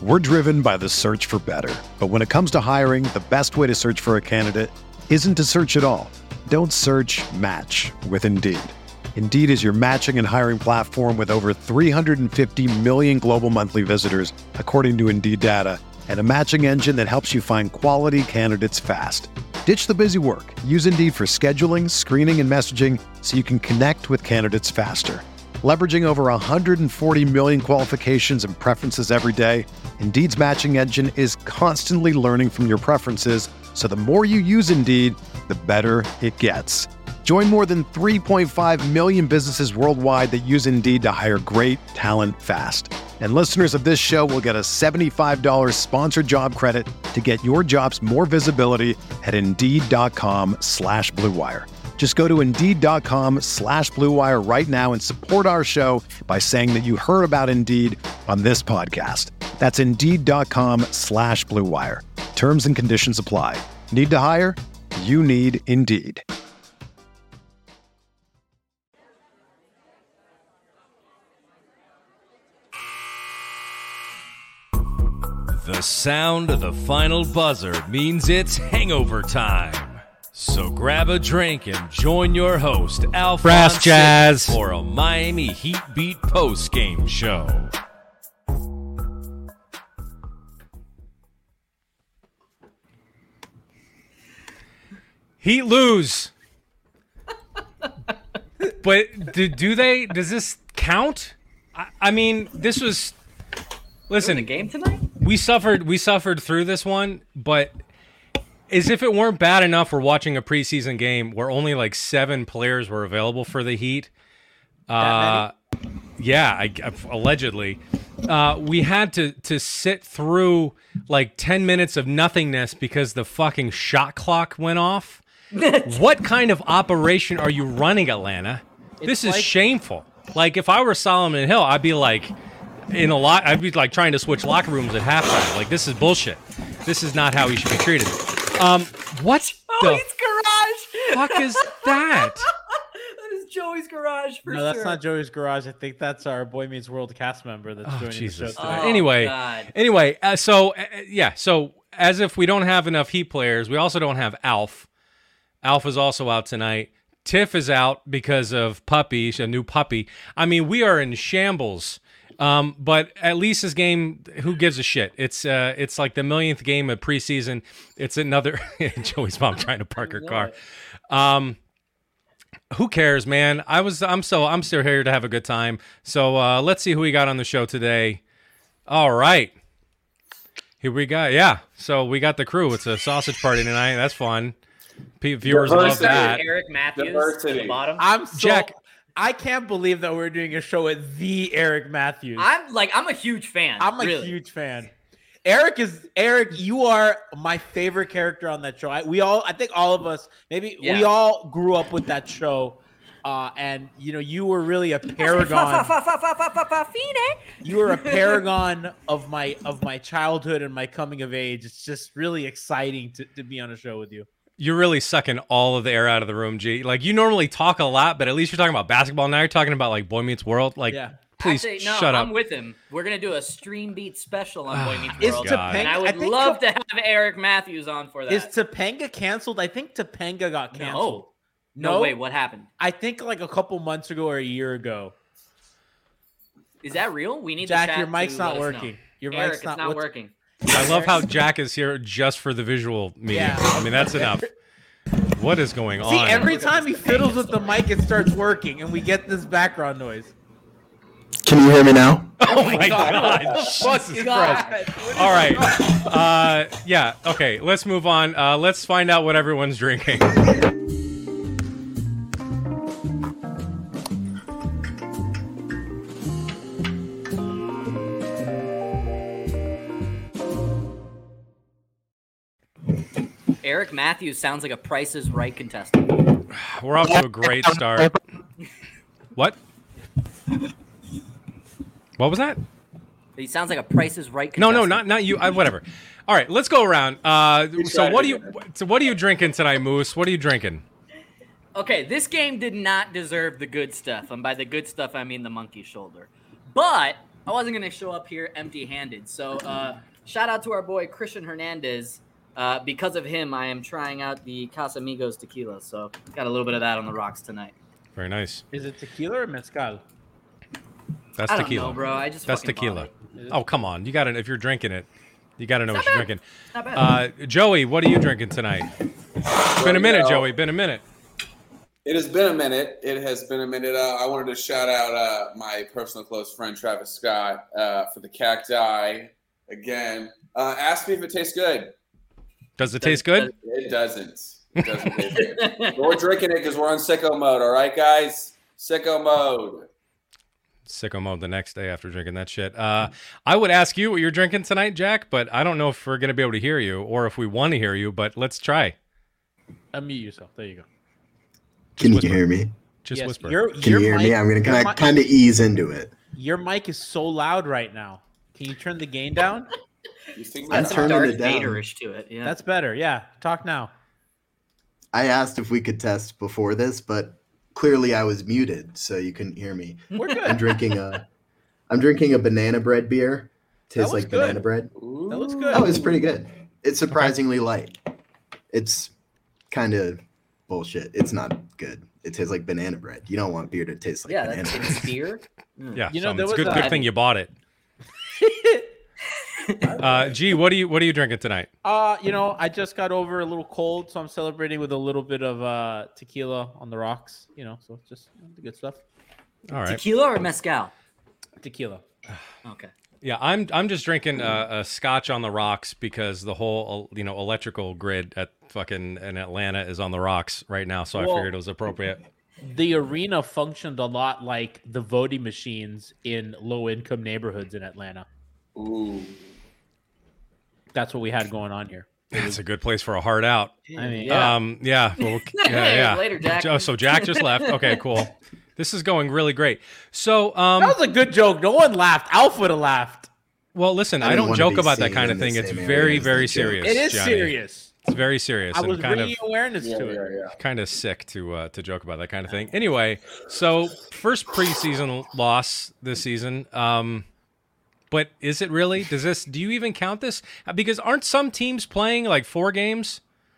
We're driven by the search for better. But when it comes to hiring, the best way to search for a candidate isn't to search at all. Don't search, match with Indeed. Indeed is your matching and hiring platform with over 350 million global monthly visitors, according to Indeed data, and a matching engine that helps you find quality candidates fast. Ditch the busy work. Use Indeed for scheduling, screening, and messaging so you can connect with candidates faster. Leveraging over 140 million qualifications and preferences every day, Indeed's matching engine is constantly learning from your preferences, so the more you use Indeed, the better it gets. Join more than 3.5 million businesses worldwide that use Indeed to hire great talent fast. And listeners of this show will get a $75 sponsored job credit to get your jobs more visibility at Indeed.com/Blue Wire. Just go to Indeed.com/Blue Wire right now and support our show by saying that you heard about Indeed on this podcast. That's Indeed.com/Blue Wire. Terms and conditions apply. Need to hire? You need Indeed. The sound of the final buzzer means it's hangover time. So grab a drink and join your host, Alphonse, Brass Jazz, for a Miami Heat Beat post-game show. Heat lose. But do they? Does this count? I mean, this was. Listen, the game tonight. We suffered through this one, but as if it weren't bad enough, we're watching a preseason game where only like 7 players were available for the Heat. Allegedly, we had to sit through like 10 minutes of nothingness because the fucking shot clock went off. What kind of operation are you running, Atlanta? This is shameful. Like if I were Solomon Hill, I'd be like. I'd be like trying to switch locker rooms at halftime. Like this is bullshit. This is not how he should be treated. What Joey's garage. Fuck is that? That is Joey's garage for sure. No, that's not Joey's garage. I think that's our Boy Meets World cast member that's joining the show today. Anyway, so as if we don't have enough Heat players, we also don't have Alf. Alf is also out tonight. Tiff is out because of Puppy, a new puppy. I mean, we are in shambles. But at least this game, who gives a shit? It's like the millionth game of preseason. It's another Joey's mom trying to park her car. Who cares, man? I'm still here to have a good time. So let's see who we got on the show today. All right, here we go. Yeah, so we got the crew. It's a sausage party tonight. That's fun. Viewers love that. Eric Matthews at the bottom. Jack. I can't believe that we're doing a show with the Eric Matthews. I'm a huge fan. I'm a huge fan. Eric, you are my favorite character on that show. We all grew up with that show. And you were really a paragon. You were a paragon of my childhood and my coming of age. It's just really exciting to be on a show with you. You're really sucking all of the air out of the room, G. Like, you normally talk a lot, but at least you're talking about basketball. Now you're talking about, like, Boy Meets World. Like, please shut up. I'm with him. We're going to do a Stream Beat special on Boy Meets World. And I would love to have Eric Matthews on for that. Is Topanga canceled? I think Topanga got canceled. No, wait, what happened? I think, like, a couple months ago or a year ago. Is that real? We need Jack, to chat your mic's not working. Eric, it's not working. I love how Jack is here just for the visual medium. Yeah. I mean, that's enough. What is going on? See, every time he fiddles with the mic, it starts working, and we get this background noise. Can you hear me now? Oh my God. Jesus Christ. All right. Yeah. Okay. Let's move on. Let's find out what everyone's drinking. Eric Matthews sounds like a Price is Right contestant. We're off to a great start. What? What was that? He sounds like a Price is Right contestant. No, not you. Whatever. All right, let's go around. So what are you drinking tonight, Moose? What are you drinking? Okay, this game did not deserve the good stuff. And by the good stuff, I mean the monkey shoulder. But I wasn't gonna show up here empty-handed. So shout out to our boy Christian Hernandez. Because of him, I am trying out the Casamigos tequila. So got a little bit of that on the rocks tonight. Very nice. Is it tequila or mezcal? That's I don't tequila. know, bro. I just That's fucking tequila. bought it. Oh, come on. You got to, if you're drinking it, you got to know what you're drinking. Not bad. Joey, what are you drinking tonight? Been a minute, Joey. Been a minute. It has been a minute. It has been a minute. I wanted to shout out my personal close friend, Travis Scott, for the cacti. Again, ask me if it tastes good. Does it taste good? It doesn't. It doesn't taste good. But we're drinking it because we're on sicko mode. All right, guys? Sicko mode. Sicko mode the next day after drinking that shit. I would ask you what you're drinking tonight, Jack, but I don't know if we're going to be able to hear you or if we want to hear you, but let's try. Unmute yourself. There you go. Can whisper. you hear me? Just Yes, whisper. Can you hear me? I'm going to kind of ease into it. Your mic is so loud right now. Can you turn the gain down? You think I'm That's that? turning Darth it down. Vader-ish to it. Yeah. That's better. Yeah. Talk now. I asked if we could test before this, but clearly I was muted, so you couldn't hear me. We're good. I'm drinking a banana bread beer. Tastes looks like good. banana bread. That looks good. Oh, it's pretty good. It's surprisingly light. It's kind of bullshit. It's not good. It tastes like banana bread. You don't want beer to taste like Yeah, banana that's bread. it's beer. Yeah, You know, so there it's was good a- thing you bought it. G, what are you drinking tonight? I just got over a little cold, so I'm celebrating with a little bit of tequila on the rocks. So just the good stuff. All right. Tequila or mezcal? Tequila. Okay. Yeah, I'm just drinking a scotch on the rocks because the whole electrical grid at fucking in Atlanta is on the rocks right now, so I Well- figured it was appropriate. The arena functioned a lot like the voting machines in low-income neighborhoods in Atlanta. Ooh. That's what we had going on here. It's a good place for a hard out. I mean, Yeah. Well, yeah. Later, Jack. Oh, so Jack just left. Okay, cool. This is going really great. So, that was a good joke. No one laughed. Alf would have laughed. well, listen, I I didn't don't wanna joke be about that seen kind of in the thing. It's same very, area as very the joke. serious. It is Johnny. serious. It's very serious I and was kind bringing awareness to it. kind of sick to joke about that kind of thing. Anyway, so first preseason loss this season. But is it really? Do you even count this? Because aren't some teams playing like 4 games?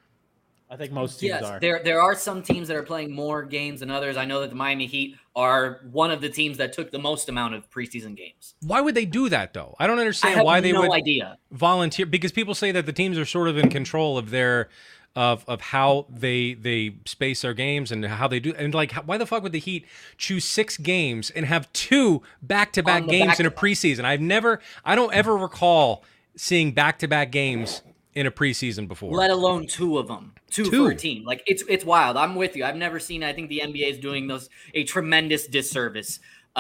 I think most teams Yes, are. there are some teams that are playing more games than others. I know that the Miami Heat are one of the teams that took the most amount of preseason games. Why would they do that though? I don't I understand have why they no would idea. volunteer, because people say that the teams are sort of in control of their of how they space their games and how they do, and like why the fuck would the Heat choose 6 games and have 2 back-to-back On the games in a back-to-back. preseason? I don't ever recall seeing back-to-back games in a preseason before. Let alone 2 of them. Two for a team. Like it's wild. I'm with you. I've never seen. I think the NBA is doing a tremendous disservice,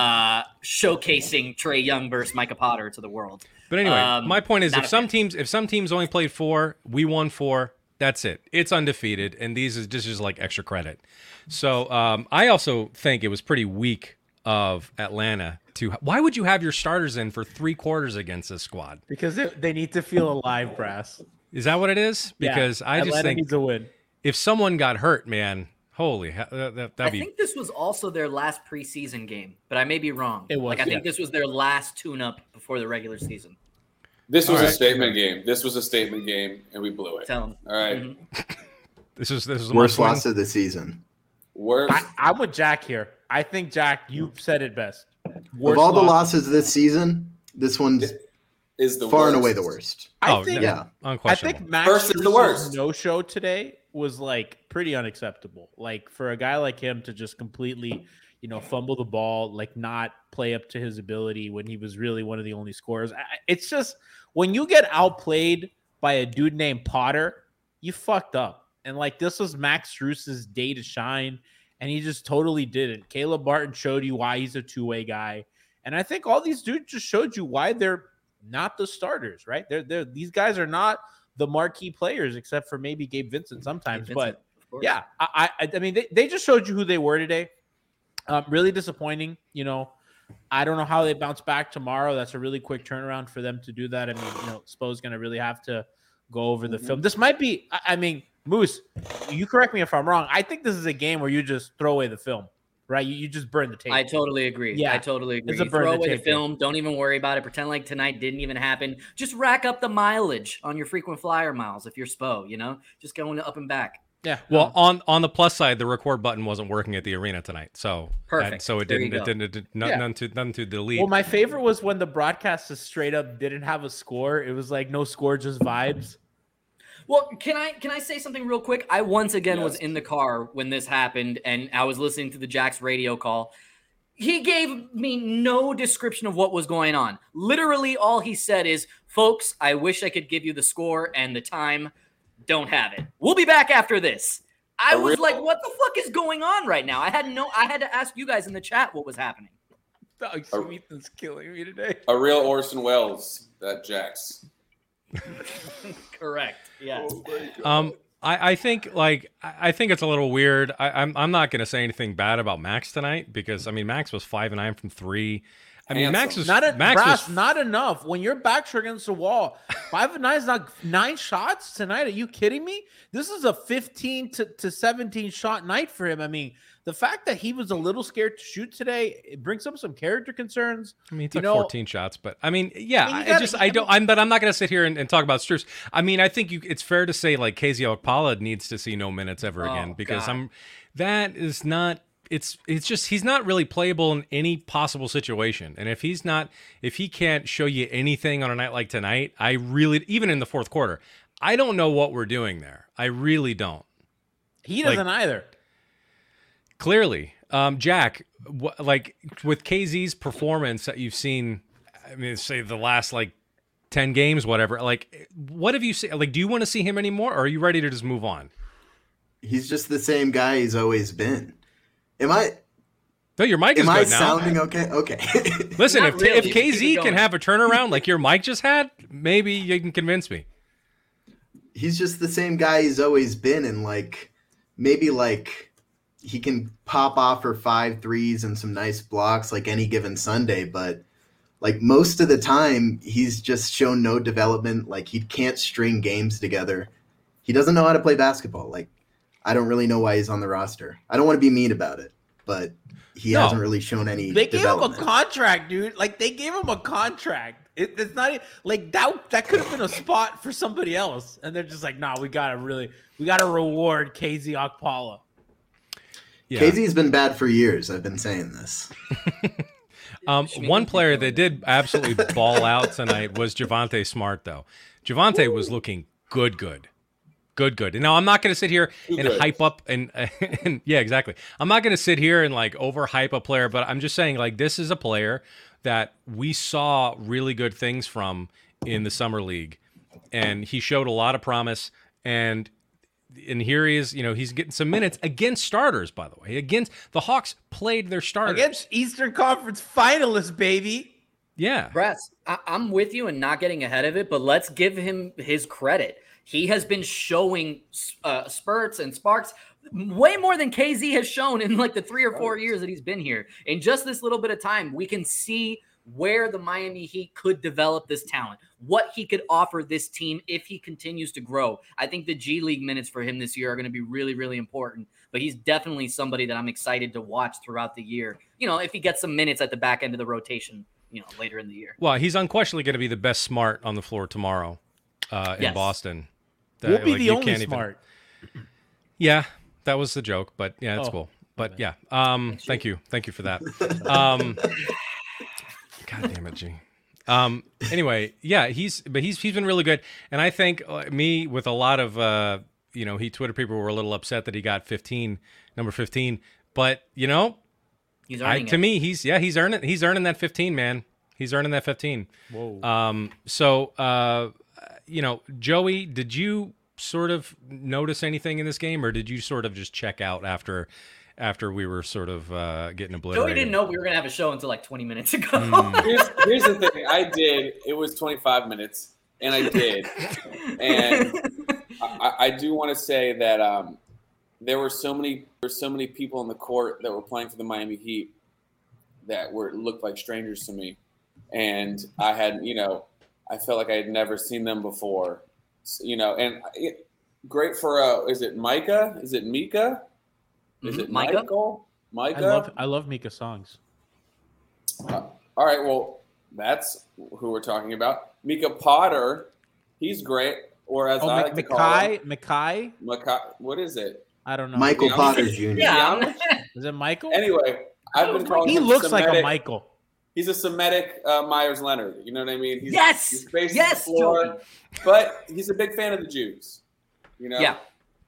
showcasing Trae Young versus Micah Potter to the world. But anyway, my point is, not if a some fan. teams only played 4, we won 4. That's it. It's undefeated, and these is just like extra credit. So I also think it was pretty weak of Atlanta to. Why would you have your starters in for 3 quarters against this squad? Because they need to feel alive, Brass. Is that what it is? Because Yeah, I just Atlanta think needs a win. if someone got hurt, man, holy, that'd I be. think this was also their last preseason game, but I may be wrong. It was, I think yeah. this was their last tune-up before the regular season. This was All a right. statement game. This was a statement game, and we blew it. Tell them. All right. Mhm. This is the Worst must-win. loss of the season. Worst. I'm with Jack here. I think, Jack, you said it best. Of all the losses this season, this one's is the far worst. and away the worst. I think, Yeah. I Unquestionable. think Max First is the worst. no-show today was like pretty unacceptable. Like for a guy like him to just completely, fumble the ball, like not play up to his ability when he was really one of the only scorers. It's just when you get outplayed by a dude named Potter, you fucked up. And like this was Max Strus's day to shine, and he just totally didn't. Caleb Barton showed you why he's a two-way guy, and I think all these dudes just showed you why they're not the starters, right? These guys are not the marquee players, except for maybe Gabe Vincent sometimes. Vincent, But of course. yeah, I mean, they just showed you who they were today. Really disappointing. I don't know how they bounce back tomorrow. That's a really quick turnaround for them to do that. I mean, Spo's going to really have to go over the film. This might be, I mean, Moose, you correct me if I'm wrong. I think this is a game where you just throw away the film. right? You just burn the tape. I totally agree. Yeah, I totally agree. it's a You burn throw the away the tape film. Don't even worry about it. Pretend like tonight didn't even happen. Just rack up the mileage on your frequent flyer miles if you're Spo, just going up and back. Yeah. Well, on the plus side, the record button wasn't working at the arena tonight, so Perfect. So it There you didn't. go. It didn't. Nothing to delete. Well, my favorite was when the broadcasters straight up didn't have a score. It was like no score, just vibes. Well, can I say something real quick? I once again was Yes. in the car when this happened, and I was listening to the Jack's radio call. He gave me no description of what was going on. Literally, all he said is, "Folks, I wish I could give you the score and the time. Don't have it. We'll be back after this." I was like, "What the fuck is going on right now?" I had to ask you guys in the chat what was happening. Ethan's killing me today. A real Orson Welles, that Jax. Correct. Yes. I think I think it's a little weird. I'm not going to say anything bad about Max tonight because Max was 5 and 9 from 3. Max was not enough. When your backs are against the wall, 5 and 9 is not 9 shots tonight. Are you kidding me? This is a 15 to 17 shot night for him. The fact that he was a little scared to shoot today, it brings up some character concerns. He took 14 shots, but I'm not going to sit here and talk about Strus. I think it's fair to say like KZ Okpala needs to see no minutes ever again because that is not. It's just he's not really playable in any possible situation, and if he can't show you anything on a night like tonight, even in the fourth quarter, I don't know what we're doing there. I really don't. He doesn't either. Clearly, Jack, with KZ's performance that you've seen, say the last 10 games, whatever. What have you seen? Do you want to see him anymore, or are you ready to just move on? He's just the same guy he's always been. No, your mic is good now. Am I sounding okay? Okay. Listen, if really. KZ can have a turnaround like your mic just had, maybe you can convince me. He's just the same guy he's always been, and maybe he can pop off for 5 threes and some nice blocks like any given Sunday, but most of the time he's just shown no development. He can't string games together. He doesn't know how to play basketball. I don't really know why he's on the roster. I don't want to be mean about it, but he hasn't really shown any They gave him a development. contract, dude. They gave him a contract. It's not that could have been a spot for somebody else. And they're just nah, we gotta reward KZ Okpala. Yeah. KZ's been bad for years. I've been saying this. One player that did absolutely ball out tonight was Javonte Smart, though. Javonte was looking good. And now I'm not going to sit here and hype up and yeah, exactly. I'm not going to sit here and overhype a player, but I'm just saying this is a player that we saw really good things from in the summer league, and he showed a lot of promise. And here he is, he's getting some minutes against starters, by the way. Against the Hawks played their starters. Against Eastern Conference finalists, baby. Yeah. Brass, I'm with you and not getting ahead of it, but let's give him his credit. He has been showing spurts and sparks way more than KZ has shown in the 3 or 4 years that he's been here. In just this little bit of time, we can see where the Miami Heat could develop this talent, what he could offer this team if he continues to grow. I think the G League minutes for him this year are going to be really, really important, but he's definitely somebody that I'm excited to watch throughout the year. If he gets some minutes at the back end of the rotation, later in the year. Well, he's unquestionably going to be the best Smart on the floor tomorrow in Boston. We'll be the only Smart. Yeah, that was the joke, but yeah, that's cool. But yeah, thank you for that. God damn it, G. Anyway, yeah, he's been really good, and I think me with a lot of he Twitter people were a little upset that he got number 15, but he's earning to me he's earning that 15, man. He's earning that 15. Whoa. Joey, did you sort of notice anything in this game, or did you sort of just check out after we were sort of getting obliterated? Joey didn't know we were going to have a show until 20 minutes ago. Here's the thing. I did. It was 25 minutes, and I did. And I do want to say that there were so many people in the court that were playing for the Miami Heat that looked like strangers to me, and I had I felt like I had never seen them before, and great for is it Micah? Is it Mika? Is it Micah? Michael? Micah? I love Mika's songs. All right, well, that's who we're talking about. Micah Potter, he's great. Or as I like to call him, Mackay? what is it? I don't know. Michael Yeah, Potter Jr. Yeah. Is it Michael? Anyway, I've been calling He him looks like Semitic. a Michael. He's a Semitic Myers Leonard. You know what I mean? He's, Yes! He's facing Yes, the floor, Jordan. but he's a big fan of the Jews. You know? Yeah.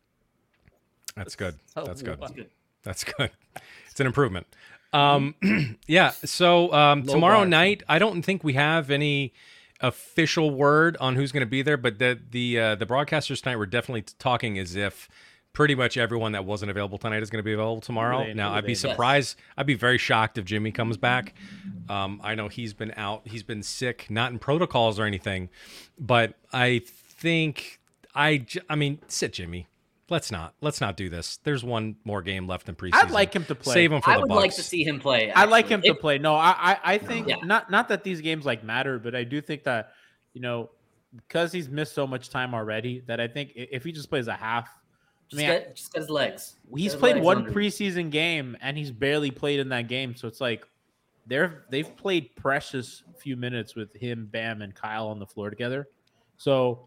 That's good. That's good. Good. That's good. It's an improvement. Yeah. So tomorrow bar. night, I don't think we have any official word on who's going to be there, but the broadcasters tonight were definitely talking as if pretty much everyone that wasn't available tonight is going to be available tomorrow. Now, I'd be surprised. I'd be very shocked if Jimmy comes back. I know he's been out. He's been sick, not in protocols or anything, but I think I mean, sit Jimmy. Let's not do this. There's one more game left in preseason. I'd like him to play. Save him for I the would Bucks. like to see him play. I like him actually. to play. No, I think Yeah. not that these games like matter, but I do think that, because he's missed so much time already, that I think if he just plays a half, Just get his legs. he's Get his played legs one under him. preseason game and he's barely played in that game. So it's like they've played precious few minutes with him, Bam, and Kyle on the floor together. So,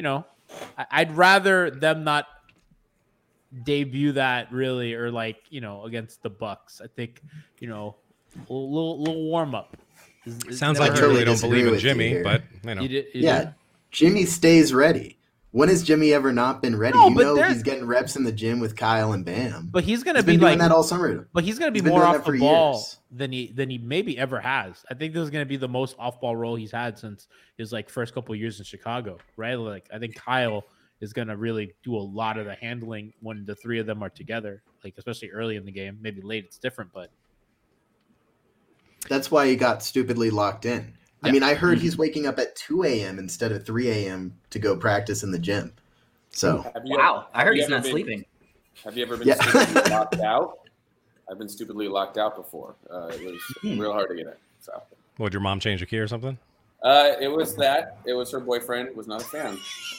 I'd rather them not debut that really, or against the Bucks. I think, a little warm up. Sounds I like you totally really don't disagree believe in with you Jimmy, here. but Yeah, Jimmy stays ready. When has Jimmy ever not been ready? No, You but know there- he's getting reps in the gym with Kyle and Bam. But he's gonna He's be been doing like that all summer. But he's going to He's be been more doing off that the for ball years. than he maybe ever has. I think this is going to be the most off ball role he's had since his first couple of years in Chicago, right? Like I think Kyle is going to really do a lot of the handling when the three of them are together, especially early in the game. Maybe late it's different, but That's why he got stupidly locked in. I Yeah. mean, I heard he's waking up at 2 a.m. instead of 3 a.m. to go practice in the gym. So Wow, I heard he's ever not been- sleeping. Have you ever been Yeah. stupidly locked out? I've been stupidly locked out before. It was real hard to get in. So would your mom change a key or something? it was that. It was her boyfriend was not a fan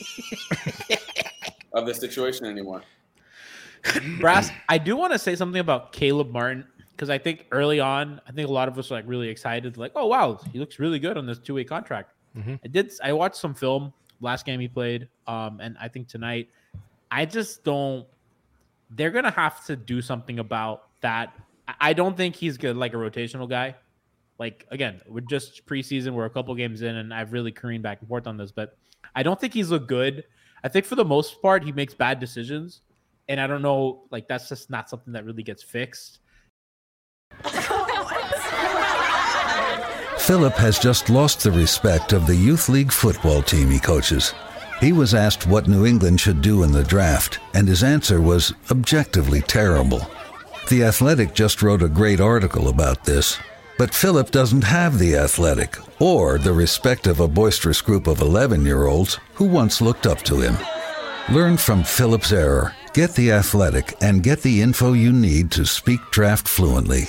of the situation anymore. Brass, I do want to say something about Caleb Martin because I think early on, I think a lot of us were really excited, oh wow, he looks really good on this 2-way contract. I watched some film last game he played, and I think tonight, I just don't. They're gonna have to do something about that. I don't think he's good, like a rotational guy. Again, we're just preseason, we're a couple games in, and I've really careened back and forth on this, but I don't think he's looked good. I think for the most part, he makes bad decisions. And I don't know, that's just not something that really gets fixed. Philip has just lost the respect of the youth league football team he coaches. He was asked what New England should do in the draft, and his answer was objectively terrible. The Athletic just wrote a great article about this. But Philip doesn't have the Athletic or the respect of a boisterous group of 11-year-olds who once looked up to him. Learn from Philip's error. Get the Athletic and get the info you need to speak draft fluently.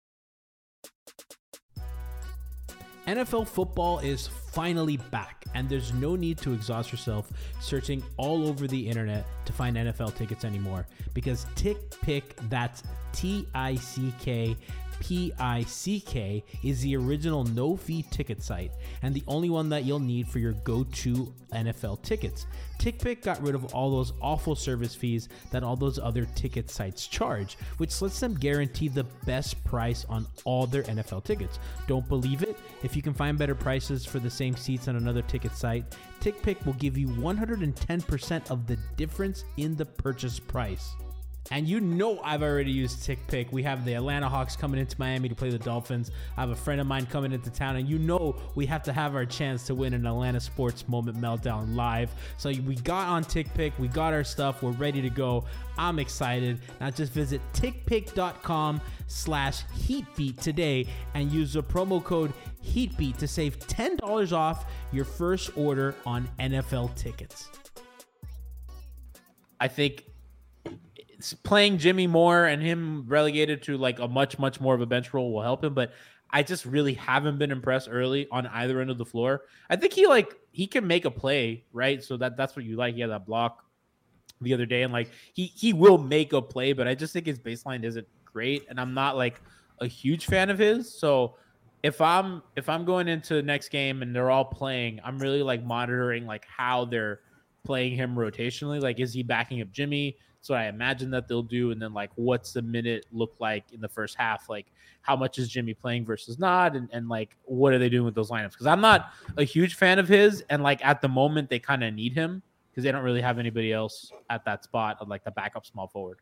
NFL football is finally back, and there's no need to exhaust yourself searching all over the internet to find NFL tickets anymore, because TickPick, that's TickPick, is the original no-fee ticket site and the only one that you'll need for your go-to NFL tickets. TickPick got rid of all those awful service fees that all those other ticket sites charge, which lets them guarantee the best price on all their NFL tickets. Don't believe it? If you can find better prices for the same seats on another ticket site, TickPick will give you 110% of the difference in the purchase price. And I've already used TickPick. We have the Atlanta Hawks coming into Miami to play the Dolphins. I have a friend of mine coming into town, and we have to have our chance to win an Atlanta Sports Moment Meltdown live. So we got on TickPick. We got our stuff. We're ready to go. I'm excited. Now just visit tickpick.com/heatbeat today and use the promo code HEATBEAT to save $10 off your first order on NFL tickets. I think playing Jimmy Moore and him relegated to a much more of a bench role will help him, but I just really haven't been impressed early on either end of the floor. I think he can make a play, right? So that's what you like. He had that block the other day, and he will make a play, but I just think his baseline isn't great, and I'm not like a huge fan of his. So if I'm going into the next game and they're all playing, I'm really like monitoring like how they're playing him rotationally. Like, is he backing up Jimmy? So I imagine that they'll do, and then like what's the minute look like in the first half? Like, how much is Jimmy playing versus not, and like what are they doing with those lineups? Because I'm not a huge fan of his, and like at the moment they kind of need him because they don't really have anybody else at that spot of like the backup small forward.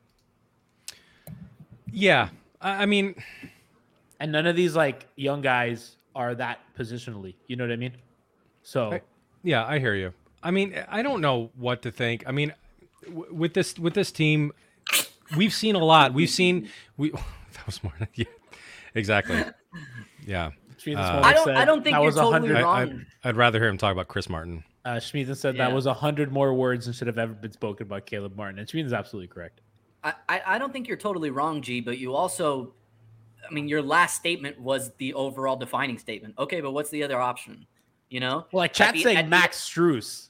Yeah, I mean, and none of these like young guys are that positionally. You know what I mean? So yeah, I hear you. I mean, I don't know what to think. I mean, with this team, we've seen a lot. That was more. Yeah, exactly. Yeah. I don't think you're totally wrong. I'd rather hear him talk about Chris Martin. Schmieden said that was 100 more words than should have ever been spoken about Caleb Martin, and Schmieden's absolutely correct. I don't think you're totally wrong, G, but you also, I mean, your last statement was the overall defining statement. Okay, but what's the other option? You know? Well, like chat's saying Max Strus.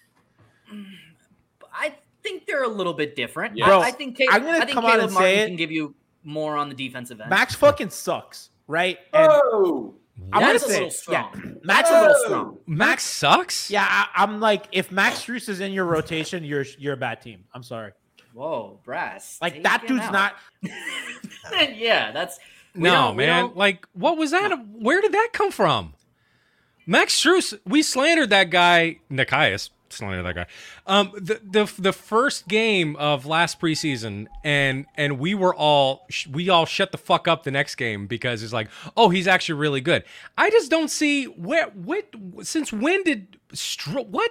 I think they're a little bit different. Yeah. Bro, I think Caleb Martin can give you more on the defensive end. Max fucking sucks, right? And that's a little strong. Yeah, Max a little strong. Max sucks? Yeah, I'm like, if Max Strus is in your rotation, you're a bad team. I'm sorry. Whoa, Brass. Like, that dude's not. Yeah, that's. No, man. Like, what was that? Where did that come from? Max Strus, we slandered that guy. Nikias slandered that guy. The first game of last preseason, and we all shut the fuck up the next game because it's like, oh, he's actually really good. I just don't see since when did what?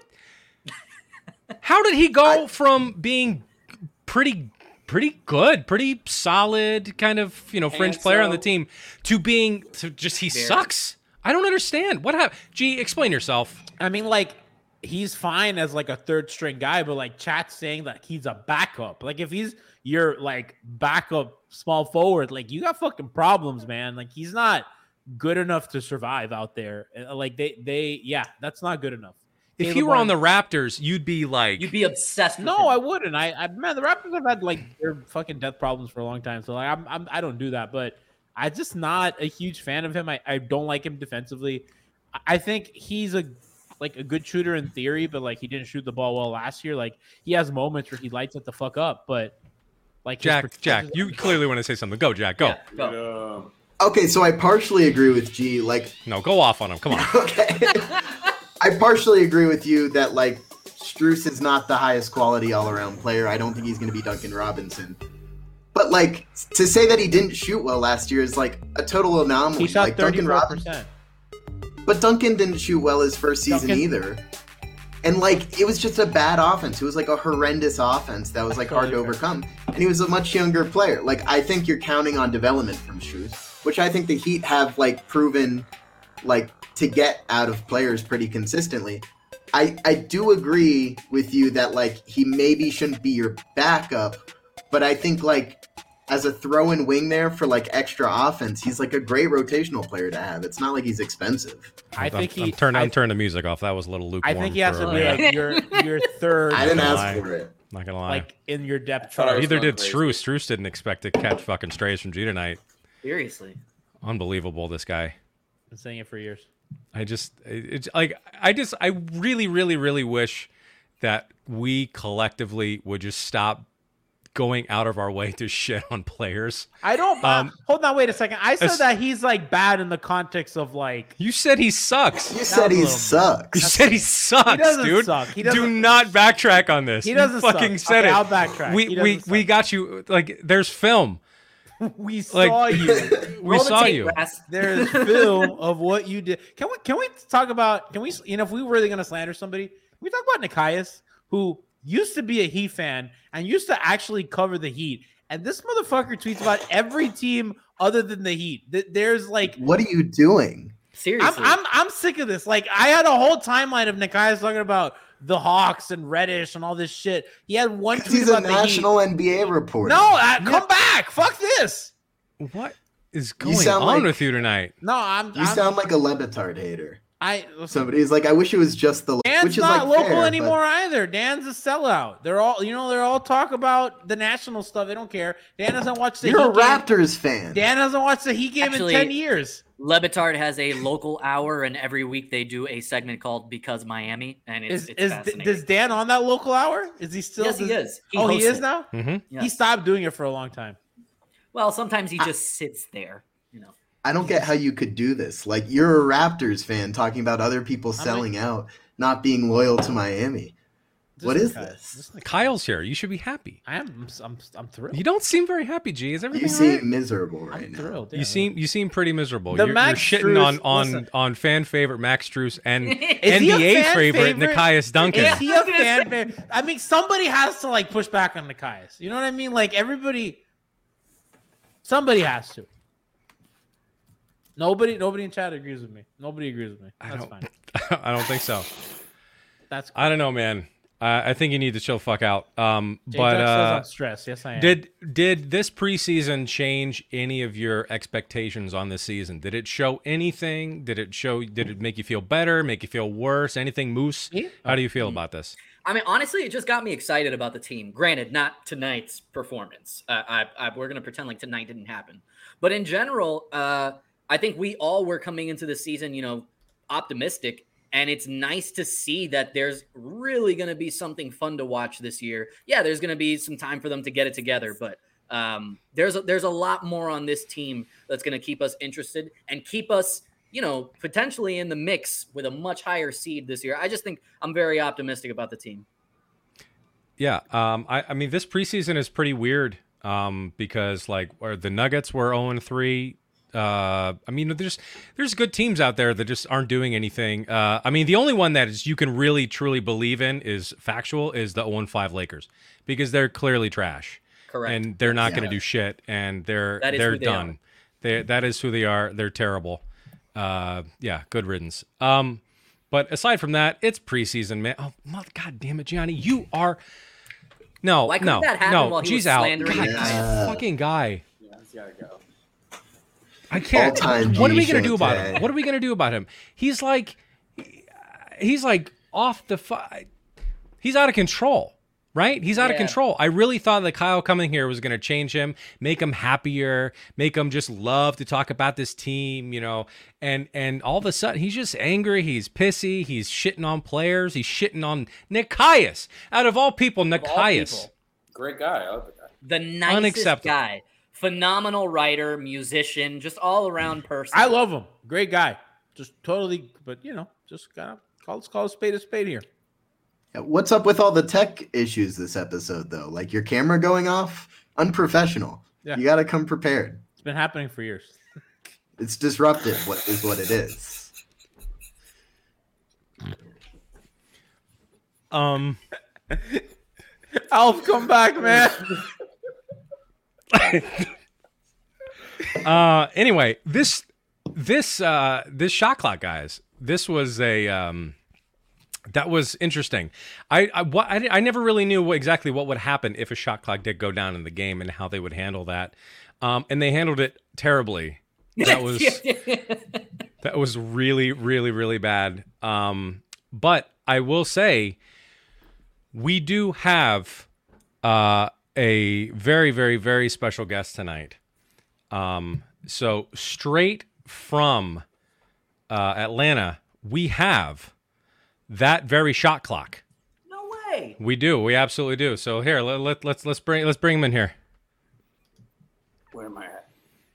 How did he go from being pretty good, pretty solid, kind of, fringe player on the team to being he sucks? I don't understand. What happened? G, explain yourself. I mean, like, he's fine as like a third string guy, but like chat's saying that he's a backup. Like, if he's your like backup small forward, like, you got fucking problems, man. Like, he's not good enough to survive out there. Like, that's not good enough. If you were on the Raptors, you'd be obsessed with him. I wouldn't. Man, the Raptors have had like their fucking death problems for a long time. So like I don't do that, but I'm just not a huge fan of him. I don't like him defensively. I think he's a good shooter in theory, but like he didn't shoot the ball well last year. Like, he has moments where he lights it the fuck up, but like Jack, you clearly want to say something. Go, Jack, go. Yeah, go. Okay, so I partially agree with G. Like, no, go off on him. Come on. Okay. I partially agree with you that, like, Strus is not the highest quality all-around player. I don't think he's going to be Duncan Robinson. But, like, to say that he didn't shoot well last year is, like, a total anomaly. He shot like, 34%. But Duncan didn't shoot well his first season either. And, like, it was just a bad offense. It was, like, a horrendous offense that was, like, hard to overcome. And he was a much younger player. Like, I think you're counting on development from Strus, which I think the Heat have, like, proven, like, to get out of players pretty consistently. I do agree with you that, like, he maybe shouldn't be your backup, but I think, like, as a throw-in wing there for, like, extra offense, he's, like, a great rotational player to have. It's not like he's expensive. I'm turning the music off. That was a little lukewarm. I think he has to be like your third. I didn't ask for it. Not gonna lie. Like, in your depth chart. Neither did Strus. Strus didn't expect to catch fucking strays from G tonight. Seriously. Unbelievable, this guy. Been saying it for years. I really, really, really wish that we collectively would just stop going out of our way to shit on players. I don't. Hold on, wait a second. I said that he's like bad in the context of like. You said he sucks. You said he sucks. You said he sucks, he doesn't dude. Suck. Do not backtrack on this. He doesn't fucking suck. said Okay, it. I'll backtrack. We got you. Like, there's film. We saw you. We saw you. There's film of what you did. Can we talk about? Can we? If we were really gonna slander somebody, can we talk about Nikias, who used to be a Heat fan and used to actually cover the Heat, and this motherfucker tweets about every team other than the Heat. There's like, what are you doing? Seriously, I'm sick of this. Like, I had a whole timeline of Nikias talking about the Hawks and Reddish and all this shit. He had one tweet he's about a national NBA reporter. No, come back. Fuck this. What is going on with you tonight? No, You sound like a Le Batard hater. Somebody's like, I wish it was just the. Dan's which is not like local fair, anymore either. Dan's a sellout. They're all talk about the national stuff. They don't care. Dan doesn't watch the. You're Heat a Raptors fan. Dan hasn't watched the Heat game in 10 years. Le Batard has a local hour, and every week they do a segment called Because Miami, and it's fascinating. Is Dan on that local hour? Is he still? Yes, he is. He is now? Mm-hmm. Yes. He stopped doing it for a long time. Well, sometimes he just sits there, I don't get how you could do this. Like, you're a Raptors fan talking about other people selling out, not being loyal to Miami. What is this? Kyle's here. You should be happy. I'm thrilled. You don't seem very happy, G. Is everything You seem right? miserable right now. Thrilled. Yeah. You seem pretty miserable. The You're Max shitting Strus, on fan favorite Max Strus and Is he a NBA fan favorite Nekias Duncan. Is he a fan favorite? I mean, somebody has to like push back on Nekias. You know what I mean? Like somebody has to. Nobody in chat agrees with me. Nobody agrees with me. That's fine. I don't think so. That's cool. I don't know, man. I think you need to chill the fuck out. Says I'm stressed. Yes, I am. Did this preseason change any of your expectations on this season? Did it show anything? Did it make you feel better? Make you feel worse? Anything, Moose? How do you feel about this? I mean, honestly, it just got me excited about the team. Granted, not tonight's performance. We're going to pretend like tonight didn't happen. But in general, I think we all were coming into the season, optimistic. And it's nice to see that there's really going to be something fun to watch this year. Yeah, there's going to be some time for them to get it together. But there's a lot more on this team that's going to keep us interested and keep us, potentially in the mix with a much higher seed this year. I just think I'm very optimistic about the team. Yeah. I mean, this preseason is pretty weird because the Nuggets were 0-3. I mean, there's good teams out there that just aren't doing anything. I mean, the only one that is you can really truly believe in is factual is the 0-5 Lakers because they're clearly trash. Correct. And they're not going to do shit, and they're done. That is who they are. They're terrible. Yeah, good riddance. But aside from that, it's preseason, man. Oh, God damn it, Gianni, you are no. Geez, out. God, fucking guy. Yeah, he's gotta go. I can't. What are we gonna do about him? What are we gonna do about him? He's like off the. He's out of control, right? He's out of control. I really thought that Kyle coming here was gonna change him, make him happier, make him just love to talk about this team, And all of a sudden, he's just angry. He's pissy. He's shitting on players. He's shitting on Nekias. Out of all people, Nekias. Great guy. I love the guy. The nicest guy. Phenomenal writer, musician, just all around person. I love him. Great guy. Just totally, but just gotta call a spade here. What's up with all the tech issues this episode, though? Like your camera going off? Unprofessional. Yeah. You got to come prepared. It's been happening for years. It's disruptive, what it is. Alf, come back, man. Anyway, this shot clock, guys. This was that was interesting. I never really knew exactly what would happen if a shot clock did go down in the game and how they would handle that. And they handled it terribly. That was really, really, really bad. But I will say, we do have a very, very, very special guest tonight. So straight from Atlanta, we have that very shot clock. No way. We do. We absolutely do. So here, let's bring him in here. Where am I at?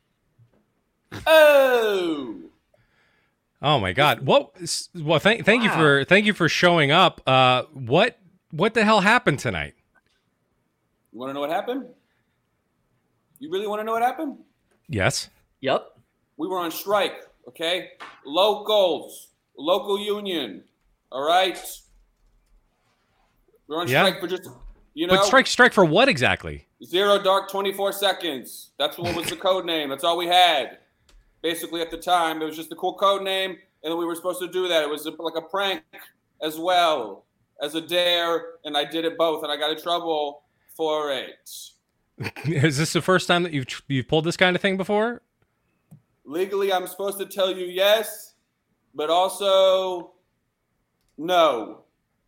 Oh my God! Well, thank you for showing up. What the hell happened tonight? You want to know what happened? You really want to know what happened? Yes. Yep. We were on strike, okay? Local union, all right? We're on strike for just, But strike for what exactly? Zero dark 24 seconds. That's what was the code name. That's all we had. Basically, at the time, it was just a cool code name, and we were supposed to do that. It was like a prank as well as a dare, and I did it both, and I got in trouble for it. Is this the first time that you've pulled this kind of thing before? Legally, I'm supposed to tell you yes, but also no.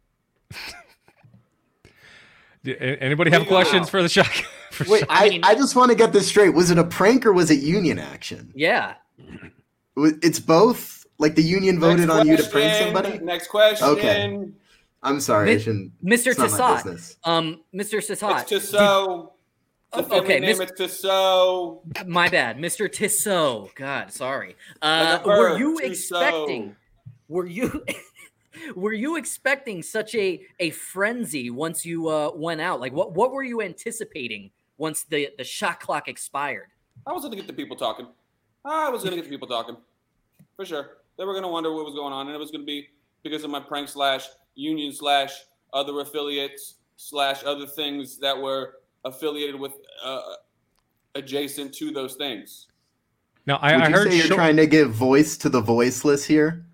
Anybody have questions for the shock? Wait, I just want to get this straight. Was it a prank or was it union action? Yeah. It's both? Like the union voted on you to prank somebody? Next question. Okay. I'm sorry. I shouldn't. Mr. Tissot. Mr. Tissot. It's Tissot. Okay, name it's Tissot. My bad. Mr. Tissot. God, sorry. Were you expecting were you expecting such a frenzy once you went out? Like what were you anticipating once the shot clock expired? I was going to get the people talking. For sure. They were going to wonder what was going on, and it was going to be because of my prank / union / other affiliates / other things that were affiliated with adjacent to those things. Now, I heard say you're trying to give voice to the voiceless here.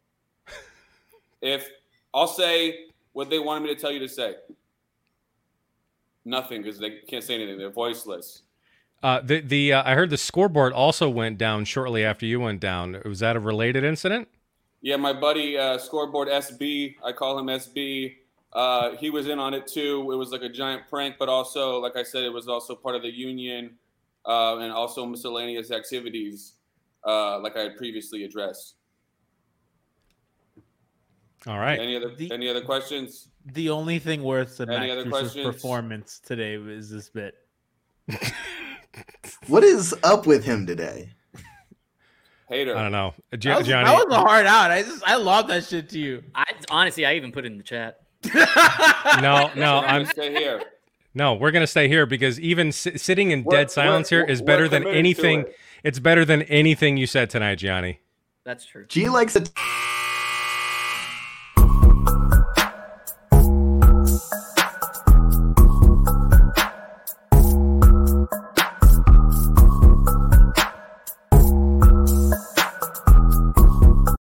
If I'll say what they wanted me to tell you to say, nothing because they can't say anything. They're voiceless. I heard the scoreboard also went down shortly after you went down. Was that a related incident? Yeah, my buddy Scoreboard SB, I call him SB. He was in on it too. It was like a giant prank, but also, like I said, it was also part of the union and also miscellaneous activities, like I had previously addressed. All right. Any other questions? The only thing worse than Any Max other Strus's questions? performance today is this bit. What is up with him today? Hater. I don't know. That Johnny. was a hard out. I love that shit to you. Honestly, I even put it in the chat. No, I'm stay here. No, we're gonna stay here because even sitting in dead silence here is better than committed to anything. it. It's better than anything you said tonight, Gianni. That's true. G likes it.